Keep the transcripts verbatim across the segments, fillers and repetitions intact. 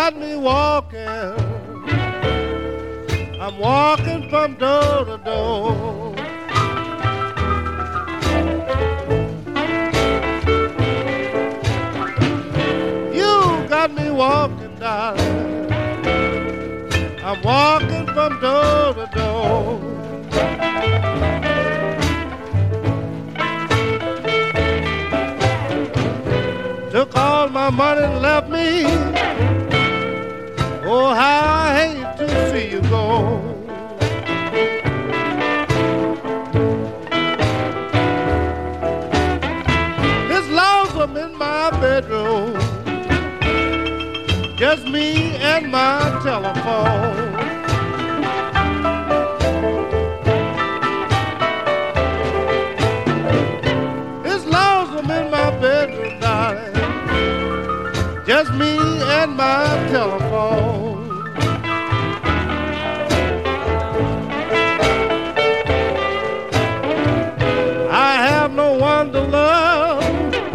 got me walking. I'm walking from door to door. You got me walking, darling. I'm walking from door to door. Took all my money and left me. Oh, how I hate to see you go. This lonesome in my bedroom, just me and my telephone. This lonesome in my bedroom, darling, just me and my telephone. I have no one to love.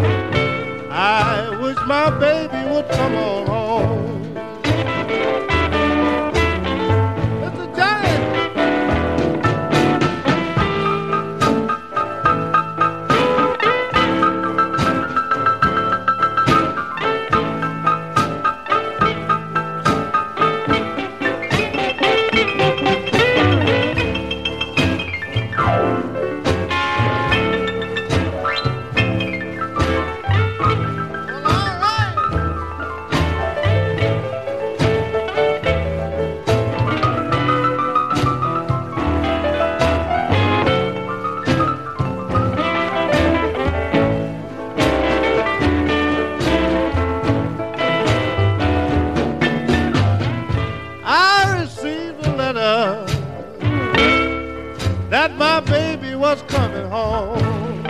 I wish my baby would come on home. Mister Johnny. That my baby was coming home.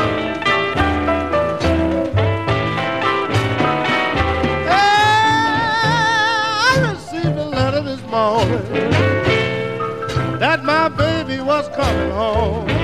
Yeah, I received a letter this morning that my baby was coming home.